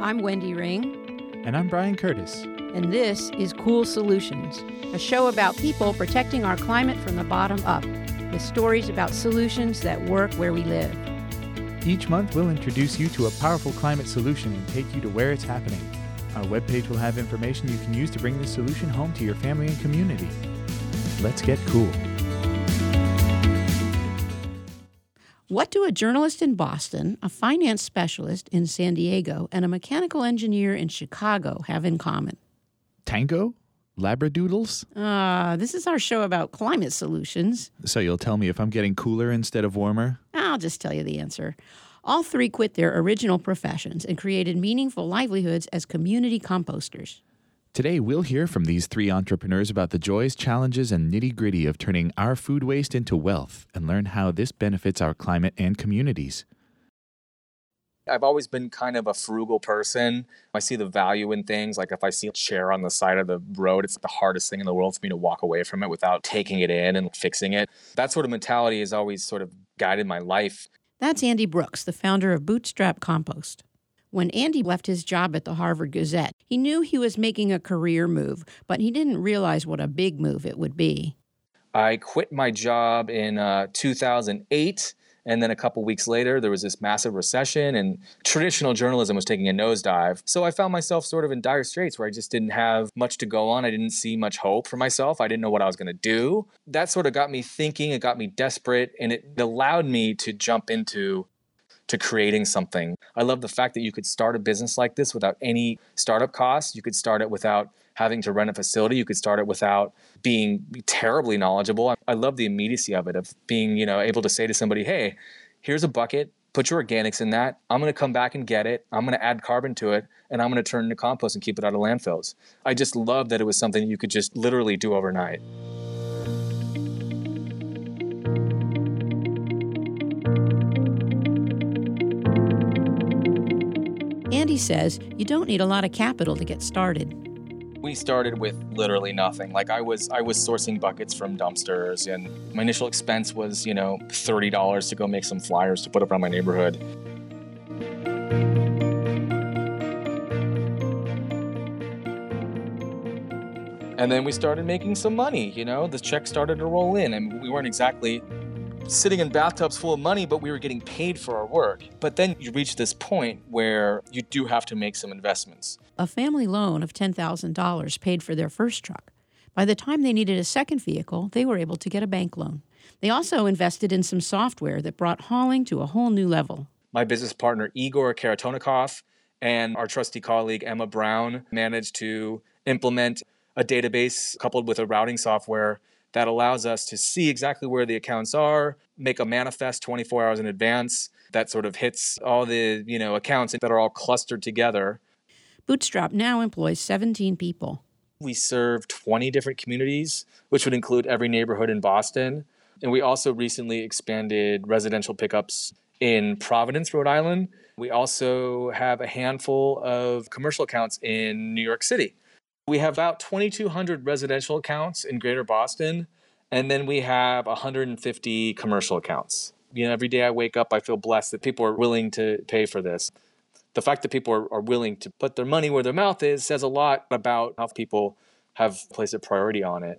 I'm Wendy Ring. And I'm Brian Curtis. And this is Cool Solutions, a show about people protecting our climate from the bottom up, with stories about solutions that work where we live. Each month, we'll introduce you to a powerful climate solution and take you to where it's happening. Our webpage will have information you can use to bring this solution home to your family and community. Let's get cool. What do a journalist in Boston, a finance specialist in San Diego, and a mechanical engineer in Chicago have in common? Tango? Labradoodles? This is our show about climate solutions. So you'll tell me if I'm getting cooler instead of warmer? I'll just tell you the answer. All three quit their original professions and created meaningful livelihoods as community composters. Today, we'll hear from these three entrepreneurs about the joys, challenges, and nitty-gritty of turning our food waste into wealth and learn how this benefits our climate and communities. I've always been kind of a frugal person. I see the value in things. Like if I see a chair on the side of the road, it's the hardest thing in the world for me to walk away from it without taking it in and fixing it. That sort of mentality has always sort of guided my life. That's Andy Brooks, the founder of Bootstrap Compost. When Andy left his job at the Harvard Gazette, he knew he was making a career move, but he didn't realize what a big move it would be. I quit my job in 2008, and then a couple weeks later, there was this massive recession, and traditional journalism was taking a nosedive. So I found myself sort of in dire straits where I just didn't have much to go on. I didn't see much hope for myself. I didn't know what I was going to do. That sort of got me thinking. It got me desperate, and it allowed me to jump into creating something. I love the fact that you could start a business like this without any startup costs. You could start it without having to rent a facility. You could start it without being terribly knowledgeable. I love the immediacy of it, of being, able to say to somebody, hey, here's a bucket, put your organics in that. I'm going to come back and get it. I'm going to add carbon to it, and I'm going to turn it into compost and keep it out of landfills. I just love that it was something you could just literally do overnight. Andy says you don't need a lot of capital to get started. We started with literally nothing. Like I was sourcing buckets from dumpsters, and my initial expense was, $30 to go make some flyers to put up around my neighborhood. And then we started making some money, the check started to roll in, and we weren't exactly sitting in bathtubs full of money, but we were getting paid for our work. But then you reach this point where you do have to make some investments. A family loan of $10,000 paid for their first truck. By the time they needed a second vehicle, they were able to get a bank loan. They also invested in some software that brought hauling to a whole new level. My business partner, Igor Karatonikov, and our trusty colleague, Emma Brown, managed to implement a database coupled with a routing software that allows us to see exactly where the accounts are, make a manifest 24 hours in advance that sort of hits all the, accounts that are all clustered together. Bootstrap now employs 17 people. We serve 20 different communities, which would include every neighborhood in Boston. And we also recently expanded residential pickups in Providence, Rhode Island. We also have a handful of commercial accounts in New York City. We have about 2,200 residential accounts in Greater Boston, and then we have 150 commercial accounts. Every day I wake up, I feel blessed that people are willing to pay for this. The fact that people are willing to put their money where their mouth is says a lot about how people have placed a priority on it.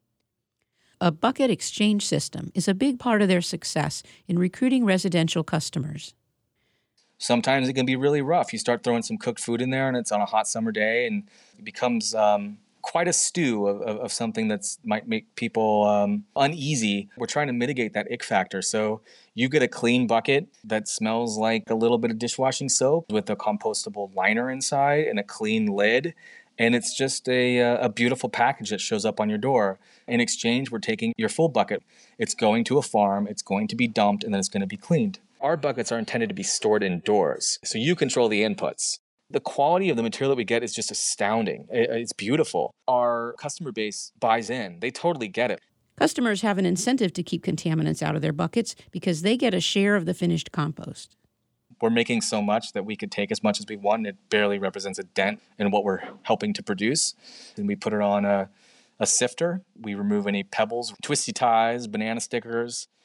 A bucket exchange system is a big part of their success in recruiting residential customers. Sometimes it can be really rough. You start throwing some cooked food in there and it's on a hot summer day, and it becomes quite a stew of something that might make people uneasy. We're trying to mitigate that ick factor. So you get a clean bucket that smells like a little bit of dishwashing soap with a compostable liner inside and a clean lid. And it's just a beautiful package that shows up on your door. In exchange, we're taking your full bucket. It's going to a farm, it's going to be dumped, and then it's going to be cleaned. Our buckets are intended to be stored indoors, so you control the inputs. The quality of the material that we get is just astounding. It's beautiful. Our customer base buys in. They totally get it. Customers have an incentive to keep contaminants out of their buckets because they get a share of the finished compost. We're making so much that we could take as much as we want. It barely represents a dent in what we're helping to produce. And we put it on a sifter. We remove any pebbles, twisty ties, banana stickers,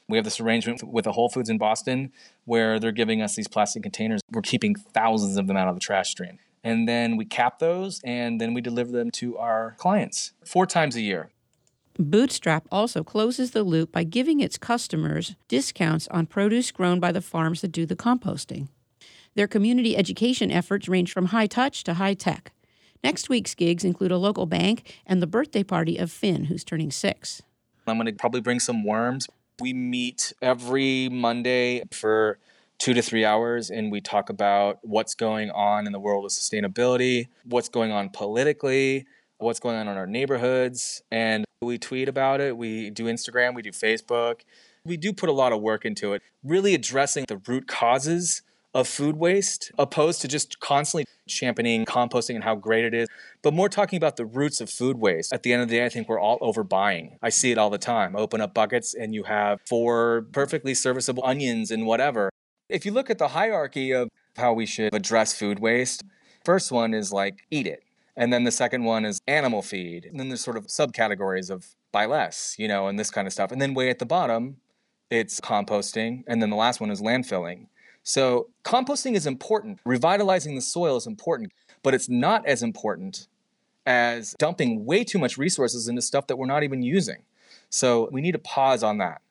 We have this arrangement with a Whole Foods in Boston where they're giving us these plastic containers. We're keeping thousands of them out of the trash stream. And then we cap those and then we deliver them to our clients 4 times a year. Bootstrap also closes the loop by giving its customers discounts on produce grown by the farms that do the composting. Their community education efforts range from high touch to high tech. Next week's gigs include a local bank and the birthday party of Finn, who's turning 6. I'm going to probably bring some worms. We meet every Monday for 2 to 3 hours, and we talk about what's going on in the world of sustainability, what's going on politically, what's going on in our neighborhoods, and we tweet about it. We do Instagram, we do Facebook. We do put a lot of work into it, really addressing the root causes of food waste, opposed to just constantly championing composting and how great it is, but more talking about the roots of food waste. At the end of the day, I think we're all overbuying. I see it all the time. Open up buckets and you have 4 perfectly serviceable onions and whatever. If you look at the hierarchy of how we should address food waste, first one is like eat it. And then the second one is animal feed. And then there's sort of subcategories of buy less, and this kind of stuff. And then way at the bottom, it's composting. And then the last one is landfilling. So composting is important. Revitalizing the soil is important, but it's not as important as dumping way too much resources into stuff that we're not even using. So we need to pause on that.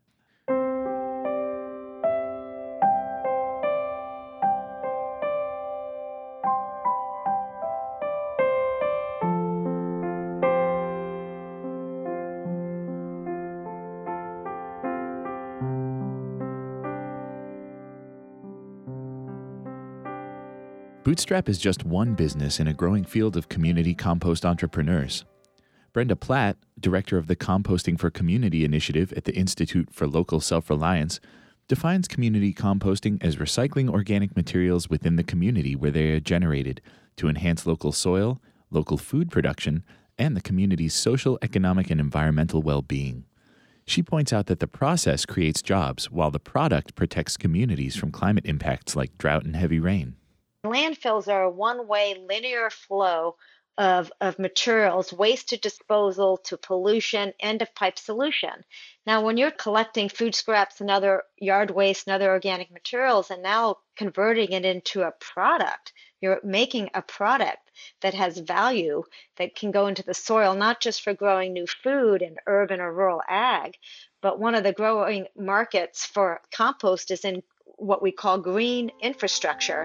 Bootstrap is just one business in a growing field of community compost entrepreneurs. Brenda Platt, director of the Composting for Community initiative at the Institute for Local Self-Reliance, defines community composting as recycling organic materials within the community where they are generated to enhance local soil, local food production, and the community's social, economic, and environmental well-being. She points out that the process creates jobs while the product protects communities from climate impacts like drought and heavy rain. Landfills are a one-way linear flow of materials, waste to disposal to pollution, end of pipe solution. Now, when you're collecting food scraps and other yard waste and other organic materials and now converting it into a product, you're making a product that has value that can go into the soil, not just for growing new food in urban or rural ag, but one of the growing markets for compost is in what we call green infrastructure.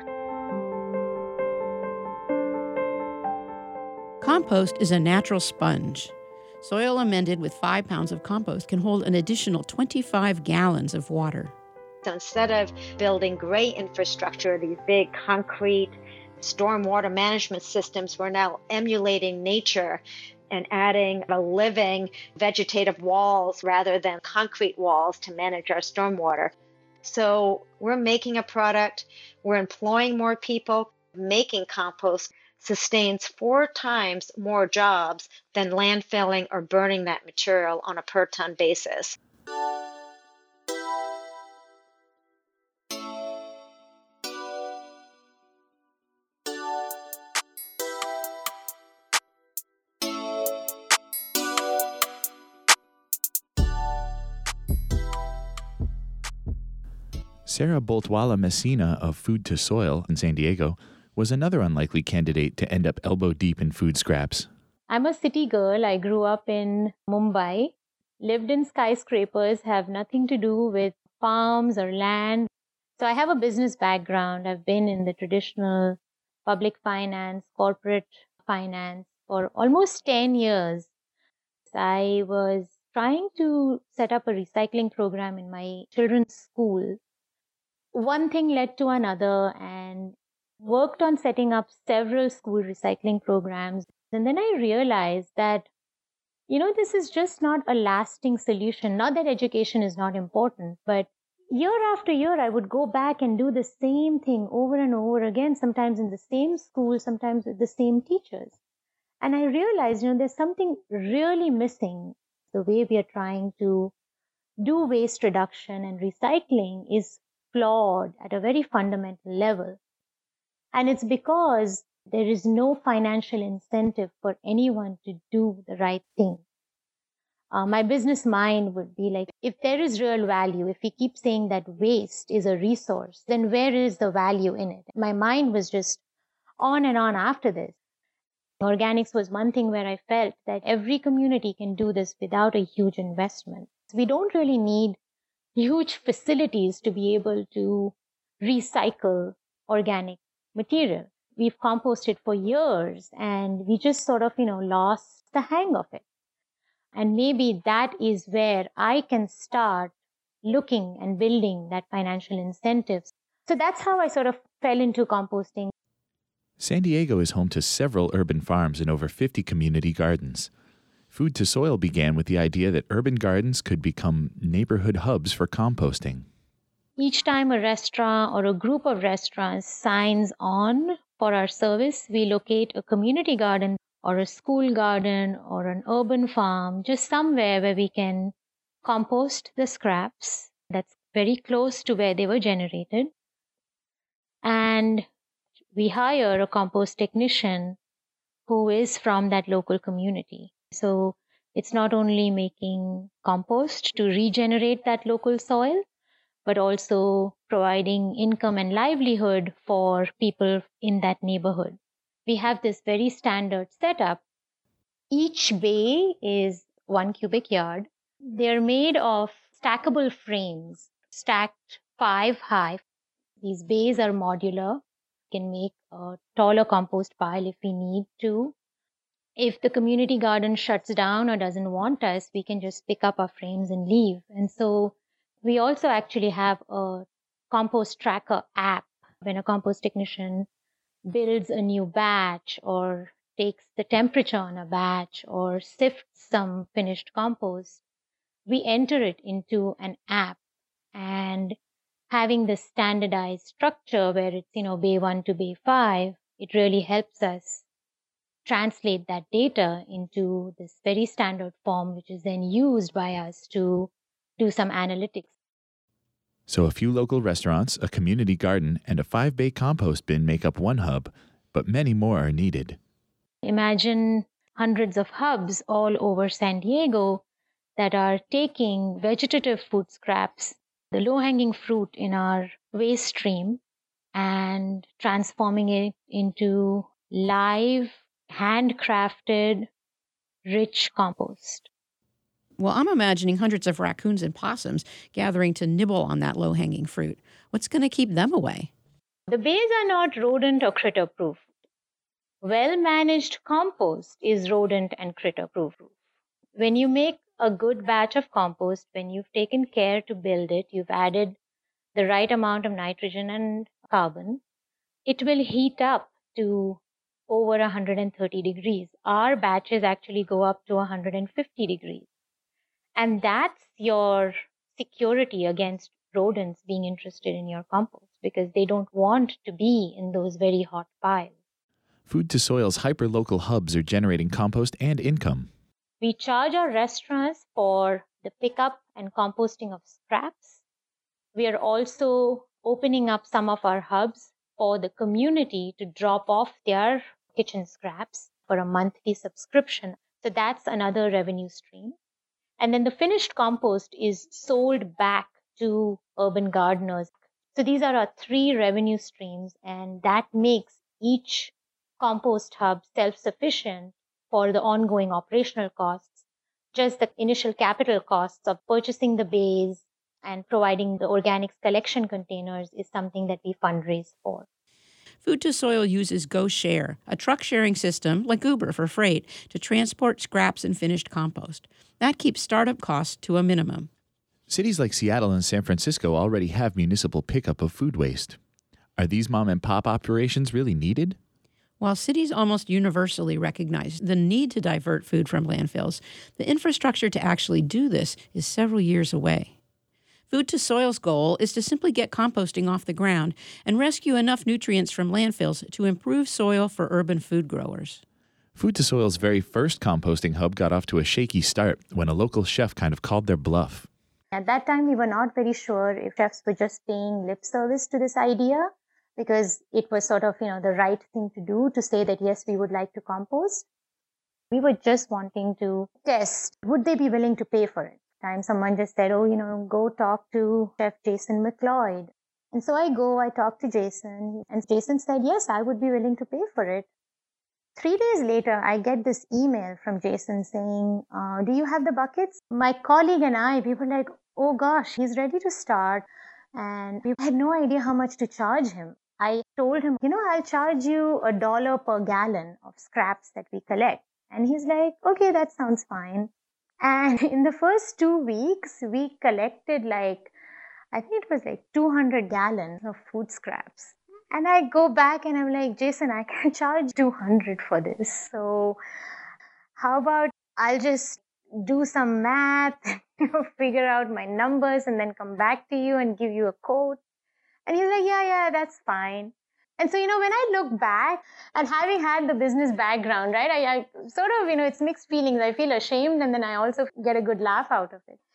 Compost is a natural sponge. Soil amended with 5 pounds of compost can hold an additional 25 gallons of water. So instead of building great infrastructure, these big concrete stormwater management systems, we're now emulating nature and adding a living vegetative walls rather than concrete walls to manage our stormwater. So we're making a product, we're employing more people. Making compost sustains 4 times more jobs than landfilling or burning that material on a per ton basis. Sarah Boltwala Messina of Food to Soil in San Diego was another unlikely candidate to end up elbow deep in food scraps. I'm a city girl. I grew up in Mumbai, lived in skyscrapers, have nothing to do with farms or land. So I have a business background. I've been in the traditional public finance, corporate finance for almost 10 years. I was trying to set up a recycling program in my children's school. One thing led to another and worked on setting up several school recycling programs. And then I realized that, this is just not a lasting solution. Not that education is not important, but year after year, I would go back and do the same thing over and over again, sometimes in the same school, sometimes with the same teachers. And I realized, there's something really missing. The way we are trying to do waste reduction and recycling is flawed at a very fundamental level. And it's because there is no financial incentive for anyone to do the right thing. My business mind would be like, if there is real value, if we keep saying that waste is a resource, then where is the value in it? My mind was just on and on after this. Organics was one thing where I felt that every community can do this without a huge investment. We don't really need huge facilities to be able to recycle organic material. We've composted for years and we just sort of, lost the hang of it. And maybe that is where I can start looking and building that financial incentives. So that's how I sort of fell into composting. San Diego is home to several urban farms and over 50 community gardens. Food to Soil began with the idea that urban gardens could become neighborhood hubs for composting. Each time a restaurant or a group of restaurants signs on for our service, we locate a community garden or a school garden or an urban farm, just somewhere where we can compost the scraps that's very close to where they were generated. And we hire a compost technician who is from that local community. So it's not only making compost to regenerate that local soil, but also providing income and livelihood for people in that neighborhood. We have this very standard setup. Each bay is 1 cubic yard. They're made of stackable frames, stacked 5 high. These bays are modular. We can make a taller compost pile if we need to. If the community garden shuts down or doesn't want us, we can just pick up our frames and leave. And so we also actually have a compost tracker app. When a compost technician builds a new batch or takes the temperature on a batch or sifts some finished compost, we enter it into an app. And having this standardized structure where it's, bay 1 to bay 5, it really helps us translate that data into this very standard form, which is then used by us to do some analytics. So a few local restaurants, a community garden, and a 5-bay compost bin make up one hub, but many more are needed. Imagine hundreds of hubs all over San Diego that are taking vegetative food scraps, the low-hanging fruit in our waste stream, and transforming it into live, handcrafted, rich compost. Well, I'm imagining hundreds of raccoons and possums gathering to nibble on that low-hanging fruit. What's going to keep them away? The bays are not rodent or critter-proof. Well-managed compost is rodent and critter-proof. When you make a good batch of compost, when you've taken care to build it, you've added the right amount of nitrogen and carbon, it will heat up to over 130 degrees. Our batches actually go up to 150 degrees. And that's your security against rodents being interested in your compost because they don't want to be in those very hot piles. Food to Soil's hyperlocal hubs are generating compost and income. We charge our restaurants for the pickup and composting of scraps. We are also opening up some of our hubs for the community to drop off their kitchen scraps for a monthly subscription. So that's another revenue stream. And then the finished compost is sold back to urban gardeners. So these are our 3 revenue streams, and that makes each compost hub self-sufficient for the ongoing operational costs. Just the initial capital costs of purchasing the bays and providing the organics collection containers is something that we fundraise for. Food to Soil uses GoShare, a truck-sharing system like Uber for freight, to transport scraps and finished compost. That keeps startup costs to a minimum. Cities like Seattle and San Francisco already have municipal pickup of food waste. Are these mom-and-pop operations really needed? While cities almost universally recognize the need to divert food from landfills, the infrastructure to actually do this is several years away. Food to Soil's goal is to simply get composting off the ground and rescue enough nutrients from landfills to improve soil for urban food growers. Food to Soil's very first composting hub got off to a shaky start when a local chef kind of called their bluff. At that time, we were not very sure if chefs were just paying lip service to this idea because it was sort of, the right thing to do to say that, yes, we would like to compost. We were just wanting to test, would they be willing to pay for it? Someone just said, go talk to Chef Jason McLeod. And so I talked to Jason, and Jason said, yes, I would be willing to pay for it. 3 days later, I get this email from Jason saying, do you have the buckets? My colleague and I, we were like, oh gosh, he's ready to start. And we had no idea how much to charge him. I told him, I'll charge you $1 per gallon of scraps that we collect. And he's like, okay, that sounds fine. And in the first 2 weeks, we collected I think it was 200 gallons of food scraps. And I go back and I'm like, Jason, I can charge 200 for this. So how about I'll just do some math, figure out my numbers and then come back to you and give you a quote. And he's like, yeah, that's fine. And so, when I look back and having had the business background, right, I sort of, it's mixed feelings. I feel ashamed and then I also get a good laugh out of it.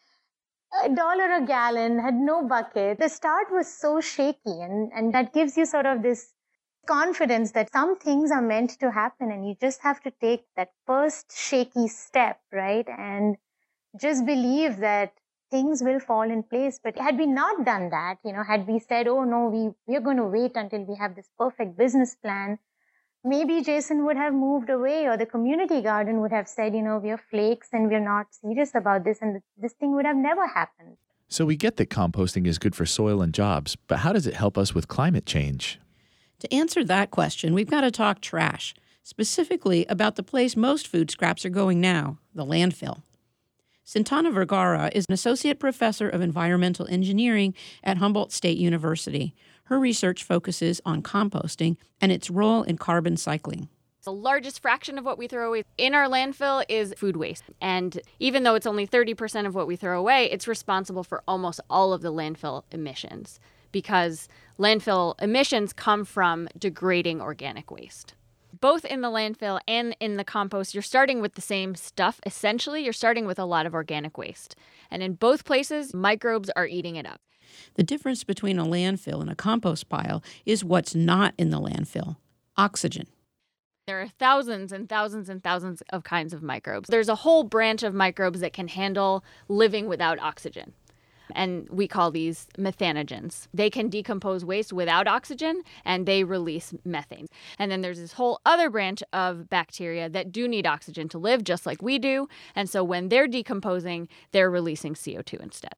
$1 a gallon, had no bucket. The start was so shaky and that gives you sort of this confidence that some things are meant to happen and you just have to take that first shaky step, right? And just believe that things will fall in place. But had we not done that, had we said, oh no, we're going to wait until we have this perfect business plan, maybe Jason would have moved away or the community garden would have said, we're flakes and we're not serious about this and this thing would have never happened. So we get that composting is good for soil and jobs, but how does it help us with climate change? To answer that question, we've got to talk trash, specifically about the place most food scraps are going now, the landfill. Santana Vergara is an associate professor of environmental engineering at Humboldt State University. Her research focuses on composting and its role in carbon cycling. The largest fraction of what we throw away in our landfill is food waste. And even though it's only 30% of what we throw away, it's responsible for almost all of the landfill emissions because landfill emissions come from degrading organic waste. Both in the landfill and in the compost, you're starting with the same stuff. Essentially, you're starting with a lot of organic waste. And in both places, microbes are eating it up. The difference between a landfill and a compost pile is what's not in the landfill: oxygen. There are thousands and thousands and thousands of kinds of microbes. There's a whole branch of microbes that can handle living without oxygen. And we call these methanogens. They can decompose waste without oxygen, and they release methane. And then there's this whole other branch of bacteria that do need oxygen to live, just like we do. And so when they're decomposing, they're releasing CO2 instead.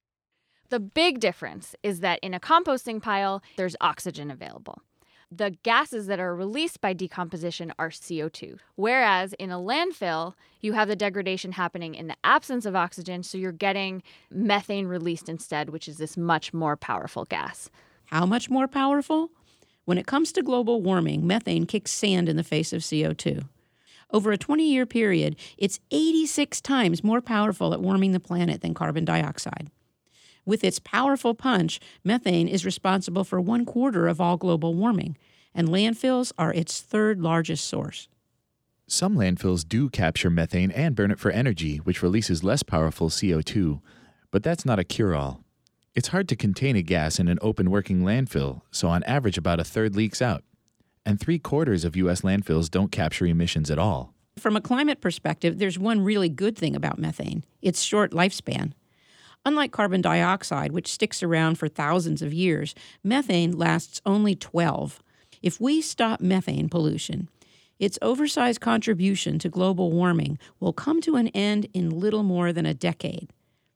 The big difference is that in a composting pile, there's oxygen available. The gases that are released by decomposition are CO2, whereas in a landfill, you have the degradation happening in the absence of oxygen, so you're getting methane released instead, which is this much more powerful gas. How much more powerful? When it comes to global warming, methane kicks sand in the face of CO2. Over a 20-year period, it's 86 times more powerful at warming the planet than carbon dioxide. With its powerful punch, methane is responsible for 1/4 of all global warming, and landfills are its third largest source. Some landfills do capture methane and burn it for energy, which releases less powerful CO2. But that's not a cure-all. It's hard to contain a gas in an open working landfill, so on average about a third leaks out. And 3/4 of U.S. landfills don't capture emissions at all. From a climate perspective, there's one really good thing about methane: its short lifespan. Unlike carbon dioxide, which sticks around for thousands of years, methane lasts only 12. If we stop methane pollution, its oversized contribution to global warming will come to an end in little more than a decade.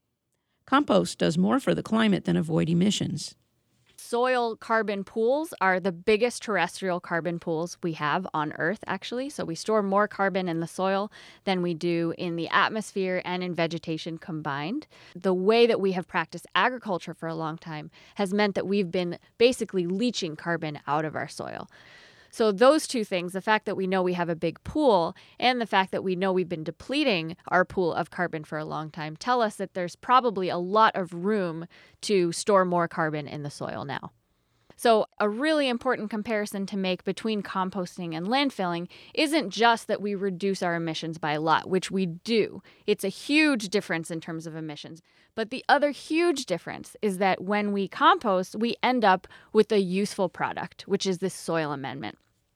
Compost does more for the climate than avoid emissions. Soil carbon pools are the biggest terrestrial carbon pools we have on Earth, actually. So we store more carbon in the soil than we do in the atmosphere and in vegetation combined. The way that we have practiced agriculture for a long time has meant that we've been basically leaching carbon out of our soil. So those two things, the fact that we know we have a big pool and the fact that we know we've been depleting our pool of carbon for a long time, tell us that there's probably a lot of room to store more carbon in the soil now. So a really important comparison to make between composting and landfilling isn't just that we reduce our emissions by a lot, which we do. It's a huge difference in terms of emissions. But the other huge difference is that when we compost, we end up with a useful product, which is this soil amendment.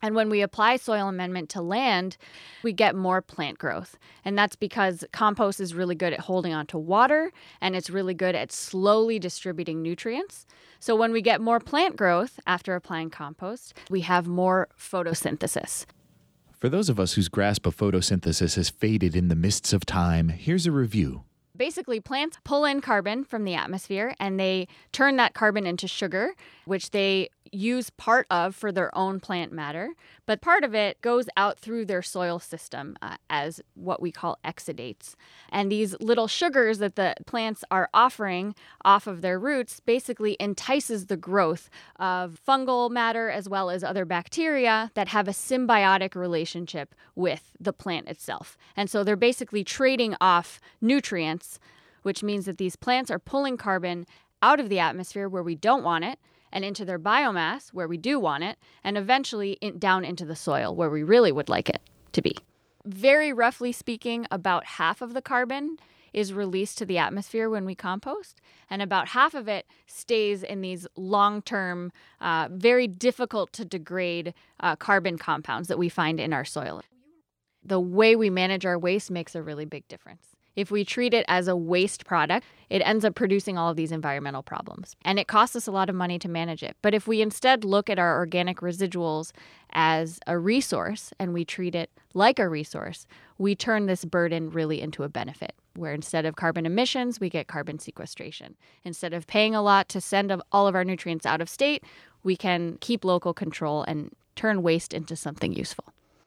And when we apply soil amendment to land, we get more plant growth. And that's because compost is really good at holding onto water, and it's really good at slowly distributing nutrients. So when we get more plant growth after applying compost, we have more photosynthesis. For those of us whose grasp of photosynthesis has faded in the mists of time, here's a review. Basically, plants pull in carbon from the atmosphere and they turn that carbon into sugar, which they use part of for their own plant matter. But part of it goes out through their soil system as what we call exudates. And these little sugars that the plants are offering off of their roots basically entices the growth of fungal matter as well as other bacteria that have a symbiotic relationship with the plant itself. And so they're basically trading off nutrients, which means that these plants are pulling carbon out of the atmosphere where we don't want it and into their biomass where we do want it, and eventually down into the soil where we really would like it to be. Very roughly speaking, about half of the carbon is released to the atmosphere when we compost, and about half of it stays in these long-term, very difficult to degrade carbon compounds that we find in our soil. The way we manage our waste makes a really big difference. If we treat it as a waste product, it ends up producing all of these environmental problems. And it costs us a lot of money to manage it. But if we instead look at our organic residuals as a resource and we treat it like a resource, we turn this burden really into a benefit, where instead of carbon emissions, we get carbon sequestration. Instead of paying a lot to send all of our nutrients out of state, we can keep local control and turn waste into something useful.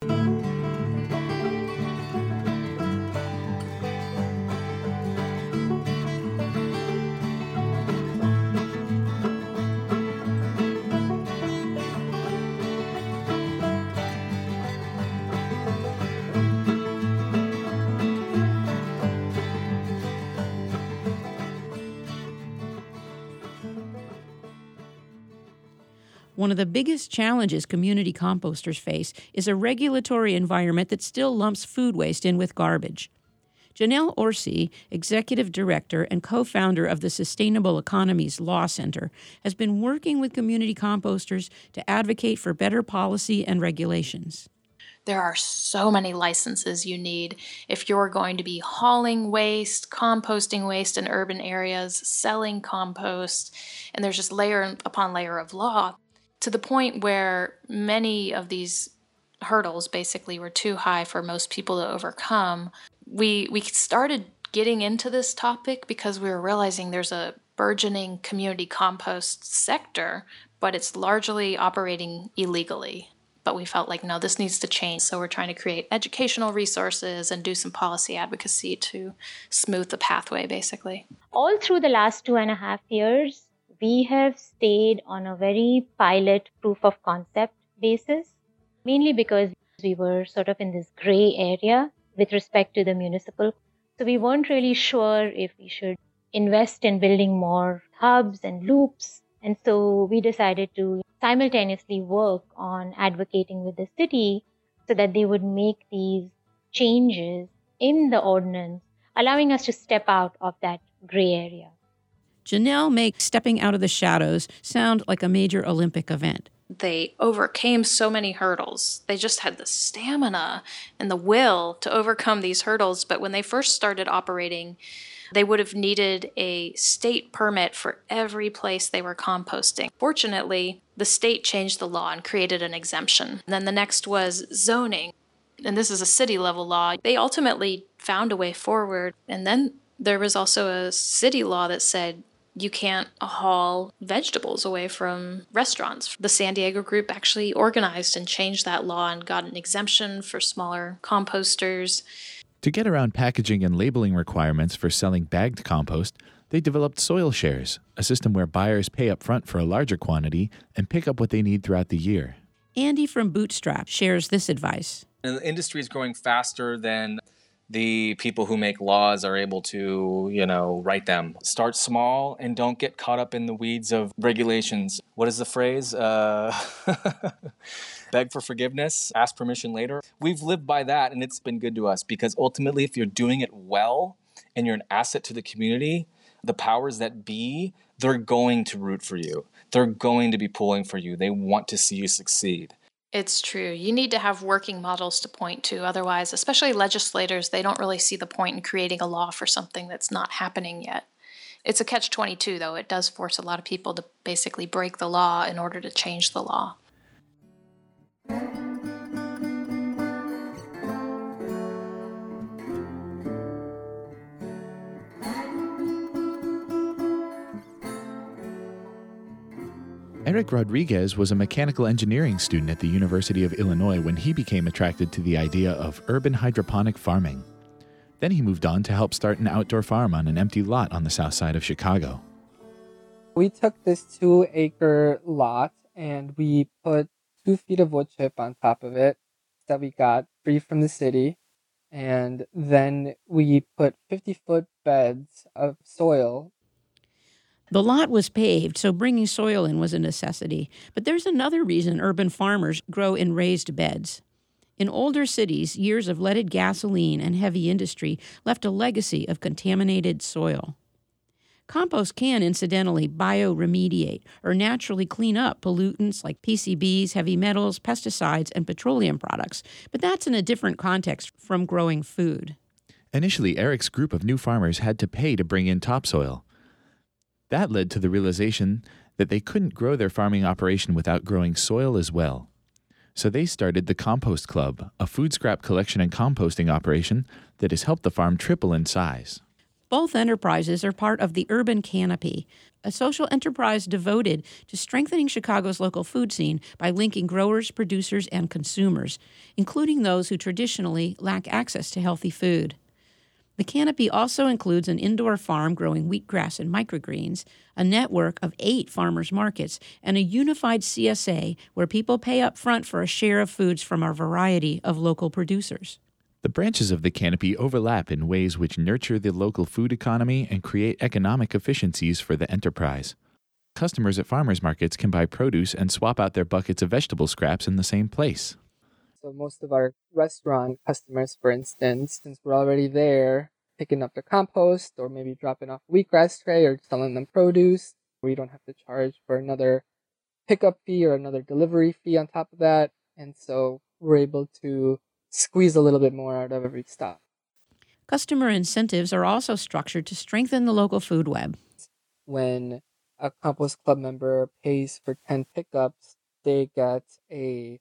One of the biggest challenges community composters face is a regulatory environment that still lumps food waste in with garbage. Janelle Orsi, Executive Director and co-founder of the Sustainable Economies Law Center, has been working with community composters to advocate for better policy and regulations. There are so many licenses you need if you're going to be hauling waste, composting waste in urban areas, selling compost, and there's just layer upon layer of law, to the point where many of these hurdles basically were too high for most people to overcome. We started getting into this topic because we were realizing there's a burgeoning community compost sector, but it's largely operating illegally. But we felt like, no, this needs to change. So we're trying to create educational resources and do some policy advocacy to smooth the pathway, basically. All through the last 2.5 years, we have stayed on a very pilot proof of concept basis, mainly because we were sort of in this gray area with respect to the municipal. So we weren't really sure if we should invest in building more hubs and loops. And so we decided to simultaneously work on advocating with the city so that they would make these changes in the ordinance, allowing us to step out of that gray area. Janelle makes stepping out of the shadows sound like a major Olympic event. They overcame so many hurdles. They just had the stamina and the will to overcome these hurdles. But when they first started operating, they would have needed a state permit for every place they were composting. Fortunately, the state changed the law and created an exemption. And then the next was zoning. And this is a city level law. They ultimately found a way forward. And then there was also a city law that said you can't haul vegetables away from restaurants. The San Diego group actually organized and changed that law and got an exemption for smaller composters. To get around packaging and labeling requirements for selling bagged compost, they developed Soil Shares, a system where buyers pay up front for a larger quantity and pick up what they need throughout the year. Andy from Bootstrap shares this advice. And the industry is growing faster than the people who make laws are able to, write them. Start small and don't get caught up in the weeds of regulations. What is the phrase? Beg for forgiveness, ask permission later. We've lived by that, and it's been good to us because ultimately, if you're doing it well and you're an asset to the community, the powers that be, they're going to root for you. They're going to be pulling for you. They want to see you succeed. It's true. You need to have working models to point to. Otherwise, especially legislators, they don't really see the point in creating a law for something that's not happening yet. It's a catch-22, though. It does force a lot of people to basically break the law in order to change the law. Eric Rodriguez was a mechanical engineering student at the University of Illinois when he became attracted to the idea of urban hydroponic farming. Then he moved on to help start an outdoor farm on an empty lot on the south side of Chicago. We took this 2-acre lot and we put 2 feet of wood chip on top of it that we got free from the city. And then we put 50-foot beds of soil. The lot was paved, so bringing soil in was a necessity. But there's another reason urban farmers grow in raised beds. In older cities, years of leaded gasoline and heavy industry left a legacy of contaminated soil. Compost can, incidentally, bioremediate or naturally clean up pollutants like PCBs, heavy metals, pesticides, and petroleum products. But that's in a different context from growing food. Initially, Eric's group of new farmers had to pay to bring in topsoil. That led to the realization that they couldn't grow their farming operation without growing soil as well. So they started the Compost Club, a food scrap collection and composting operation that has helped the farm triple in size. Both enterprises are part of the Urban Canopy, a social enterprise devoted to strengthening Chicago's local food scene by linking growers, producers, and consumers, including those who traditionally lack access to healthy food. The Canopy also includes an indoor farm growing wheatgrass and microgreens, a network of 8 farmers markets, and a unified CSA where people pay up front for a share of foods from a variety of local producers. The branches of the Canopy overlap in ways which nurture the local food economy and create economic efficiencies for the enterprise. Customers at farmers markets can buy produce and swap out their buckets of vegetable scraps in the same place. So most of our restaurant customers, for instance, since we're already there, picking up their compost or maybe dropping off a wheatgrass tray or selling them produce, we don't have to charge for another pickup fee or another delivery fee on top of that. And so we're able to squeeze a little bit more out of every stop. Customer incentives are also structured to strengthen the local food web. When a Compost Club member pays for 10 pickups, they get a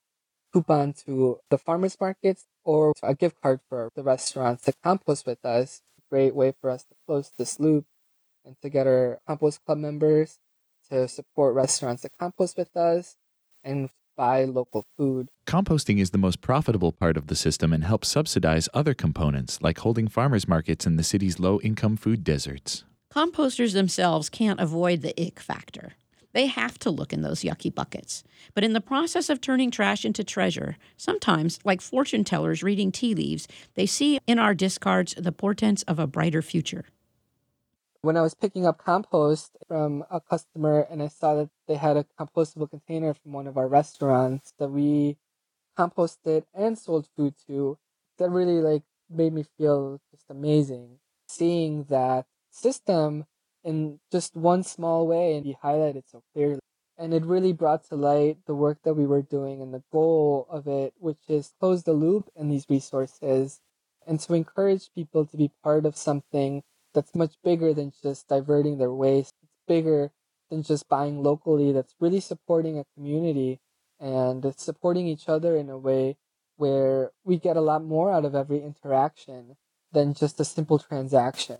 coupon to the farmers markets or a gift card for the restaurants to compost with us. Great way for us to close this loop and to get our Compost Club members to support restaurants that compost with us and buy local food. Composting is the most profitable part of the system and helps subsidize other components, like holding farmers markets in the city's low-income food deserts. Composters themselves can't avoid the ick factor. They have to look in those yucky buckets. But in the process of turning trash into treasure, sometimes, like fortune tellers reading tea leaves, they see in our discards the portents of a brighter future. When I was picking up compost from a customer and I saw that they had a compostable container from one of our restaurants that we composted and sold food to, that really made me feel just amazing. Seeing that system in just one small way and be highlighted so clearly. And it really brought to light the work that we were doing and the goal of it, which is close the loop in these resources and to encourage people to be part of something that's much bigger than just diverting their waste. It's bigger than just buying locally. That's really supporting a community and it's supporting each other in a way where we get a lot more out of every interaction than just a simple transaction.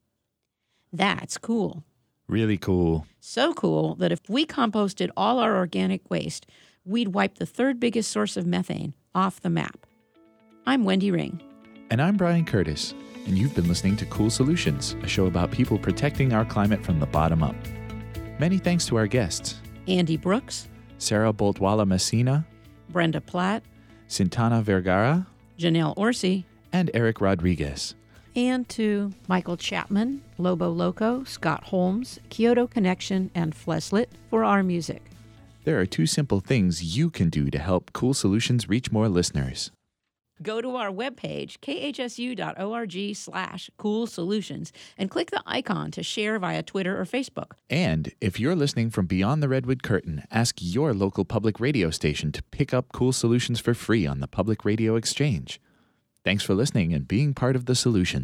That's cool. Really cool. So cool that if we composted all our organic waste, we'd wipe the 3rd biggest source of methane off the map. I'm Wendy Ring. And I'm Brian Curtis. And you've been listening to Cool Solutions, a show about people protecting our climate from the bottom up. Many thanks to our guests. Andy Brooks. Sarah Boltwala Messina. Brenda Platt. Sintana Vergara. Janelle Orsi. And Eric Rodriguez. And to Michael Chapman, Lobo Loco, Scott Holmes, Kyoto Connection, and Fleslet for our music. There are 2 simple things you can do to help Cool Solutions reach more listeners. Go to our webpage, khsu.org/coolsolutions, and click the icon to share via Twitter or Facebook. And if you're listening from beyond the Redwood Curtain, ask your local public radio station to pick up Cool Solutions for free on the Public Radio Exchange. Thanks for listening and being part of the solution.